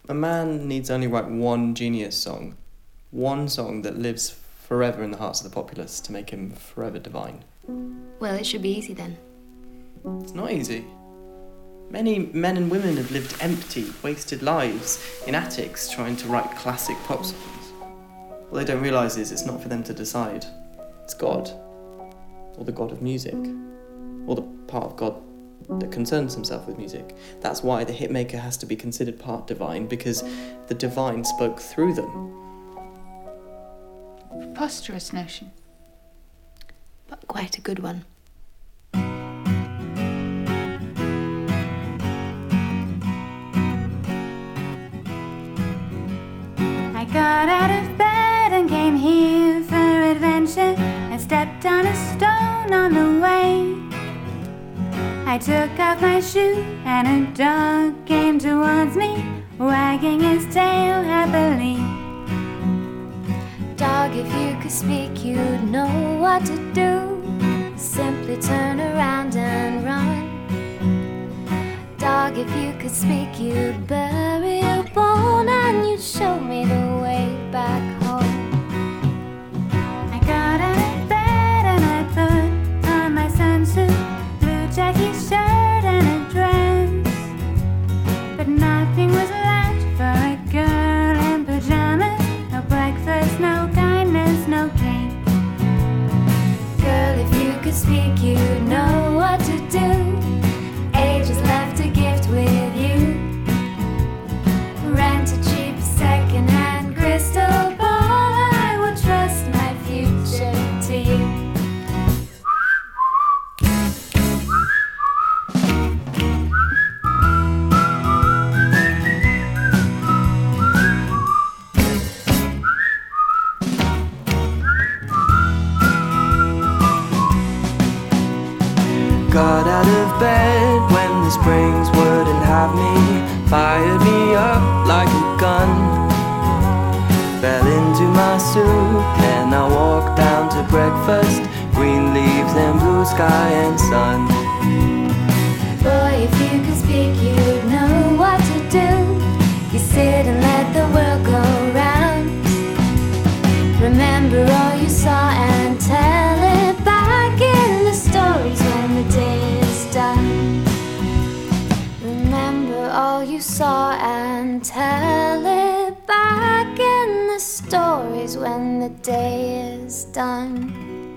A man needs only write one genius song, one song that lives forever in the hearts of the populace to make him forever divine. Well, it should be easy then. It's not easy. Many men and women have lived empty, wasted lives in attics trying to write classic pop songs. What they don't realise is it's not for them to decide. It's God, or the God of music, or the part of God that concerns himself with music. That's why the hitmaker has to be considered part divine, because the divine spoke through them. Preposterous notion. But quite a good one. I got out of bed and came here for adventure. I stepped on a stone on the way. I took off my shoe and a dog came towards me, wagging his tail happily. Dog, if you could speak, you'd know what to do. Simply turn around and run. Dog, if you could speak, you'd bury a bone and you'd show me the way back home. I got out of bed and I put on my sunsuit, blue khaki shirt and a dress. But nothing was left for a girl in pajamas. No breakfast, no kindness, no cake. Girl, if you could speak, you'd know what to do. Age has left a gift with you. Rent a cheap second-hand crystal ball. I will trust my future to you. Got out of bed when the springs wouldn't have me, fired me up like a gun. Fell into my soup and I walked down to breakfast, green leaves and blue sky and sun. Boy, if you could speak, you'd know what to do. You sit and let the world go round. Remember all you saw and tell it back in the stories when the day is done. Remember all you saw and tell it back in the stories when the day is done.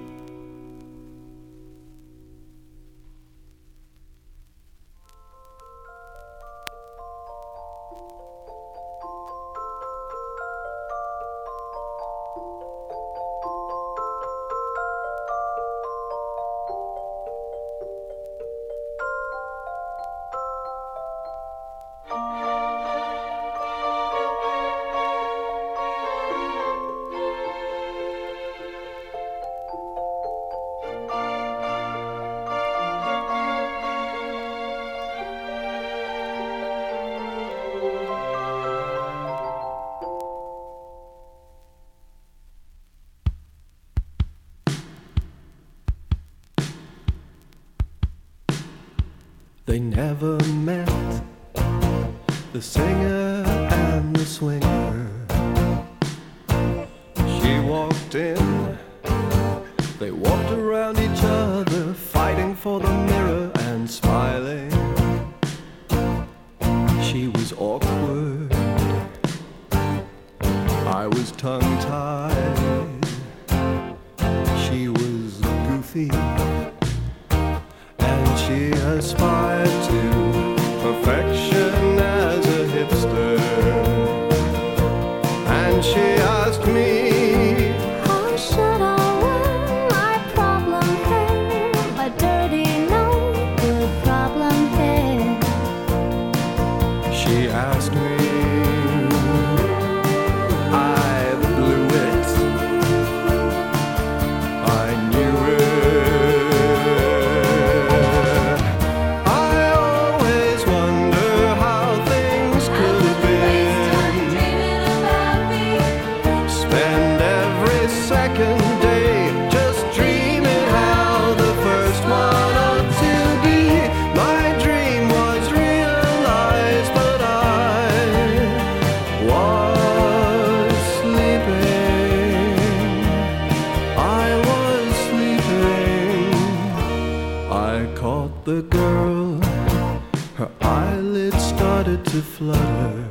They never met, the singer and the swinger. She walked in, they walked around each other, fighting for the mirror and smiling. She was awkward, I was tongue-tied. She was goofy, and she aspired to perfection as a hipster. And she asked me, how should I wear my problem hair? My dirty, no good problem hair. she asked me, I blew it, I knew it. I always wonder how I caught the girl, her eyelids started to flutter,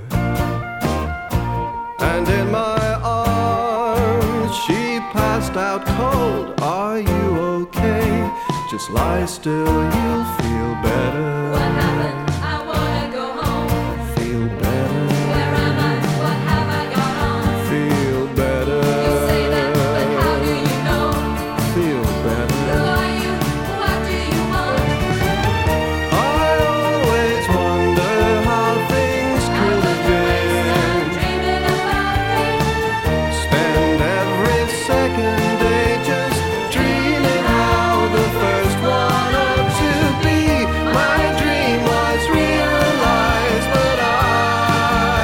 and in my arms she passed out cold. Are you okay? Just lie still, you'll feel better. What happened? I wanna go home. Feel better. Where am I? What have I got on? Feel better. You say that, but how do you know? Feel better. Who are you? What do you want? I always wonder how things could have been. Dreaming about rain. Spend every second day just dreaming how the first one ought to be. My dream was realized, but I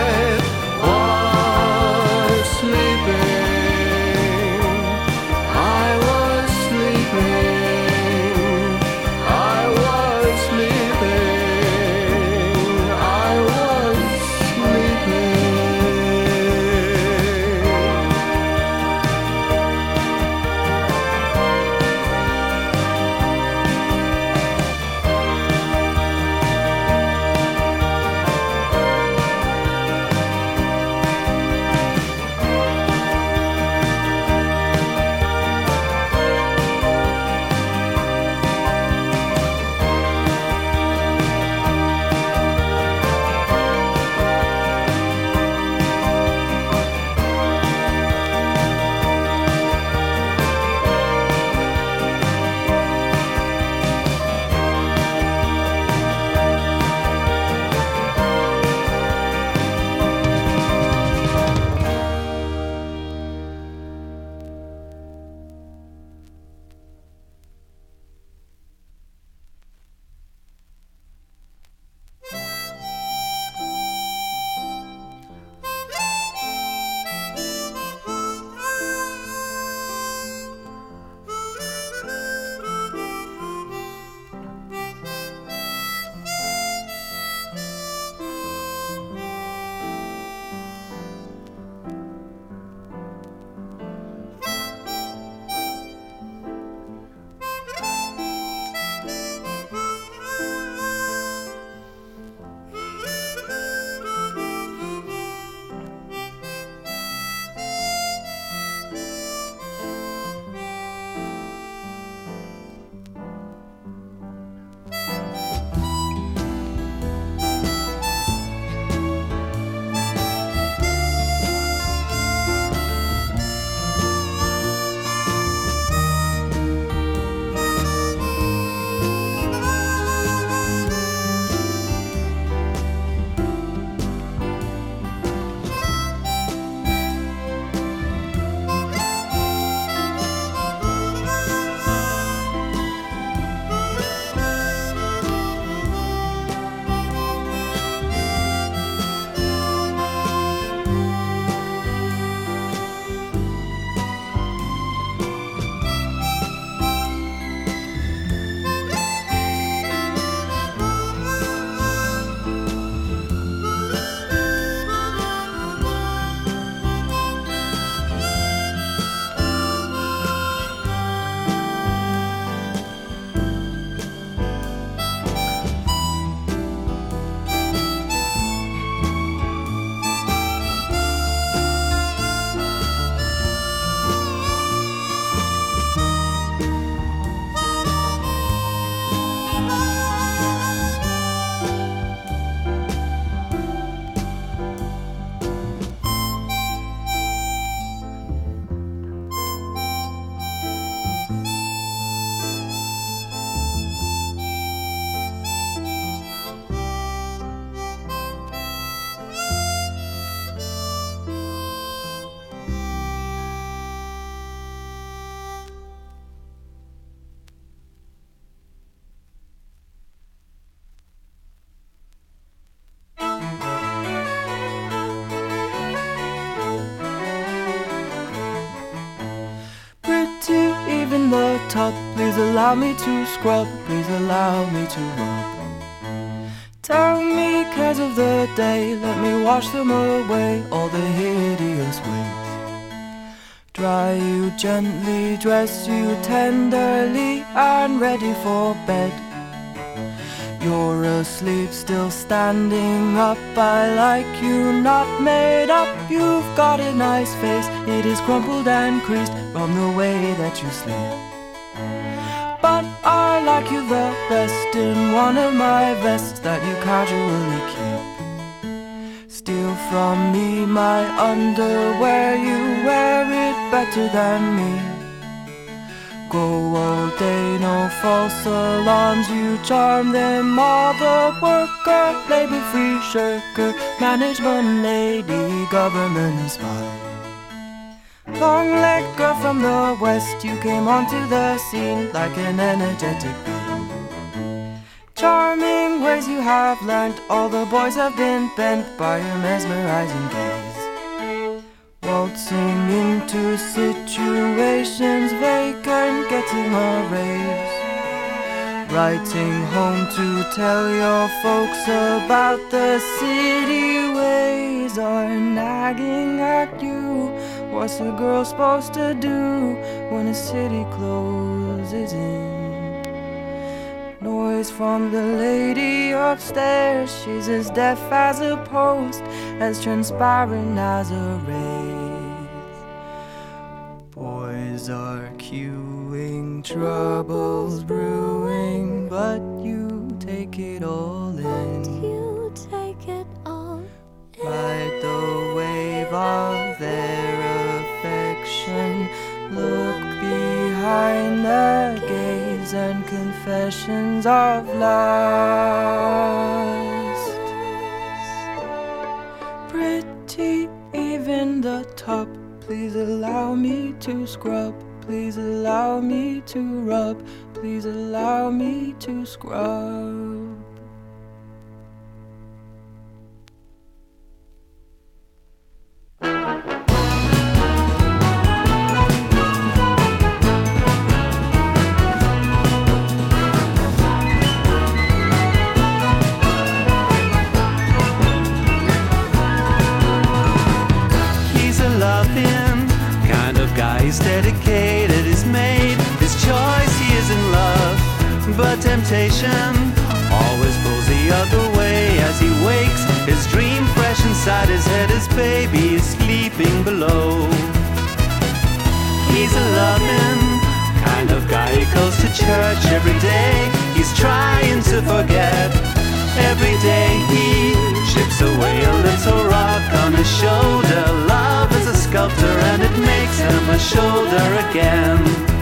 was sleeping. I was sleeping. I was sleeping. I was sleeping. top. Please allow me to scrub, please allow me to rub. Tell me cares of the day, let me wash them away, all the hideous ways. Dry you gently, dress you tenderly, and ready for bed. You're asleep, still standing up. I like you, not made up. You've got a nice face, it is crumpled and creased from the way that you sleep. But I like you the best in one of my vests that you casually keep. Steal from me my underwear, you wear it better than me. Go all day, no false alarms, you charm them all. The worker, labor-free shirker, management lady, government spy. Long-legged girl from the west, you came onto the scene like an energetic bee. Charming ways you have learnt, all the boys have been bent by your mesmerizing gaze. Waltzing into situations vacant, getting a raise. Writing home to tell your folks about the city ways. Are nagging at you. What's a girl supposed to do when a city closes in? Noise from the lady upstairs, she's as deaf as a post, as transparent as a wraith. Boys are queuing, troubles brewing, but you take it all in. You take it all in. Ride the wave of their affection, look behind the gaze and confessions of lust. Pretty, even the top. Please allow me to scrub. Please allow me to rub. Please allow me to scrub. He's dedicated, he's made his choice, he is in love. But temptation always pulls the other way. As he wakes, his dream fresh inside his head, his baby is sleeping below. He's a loving kind of guy, he goes to church every day. He's trying to forget. Every day he chips away a little rock on his shoulder. Love is a sculptor and it makes him a shoulder again.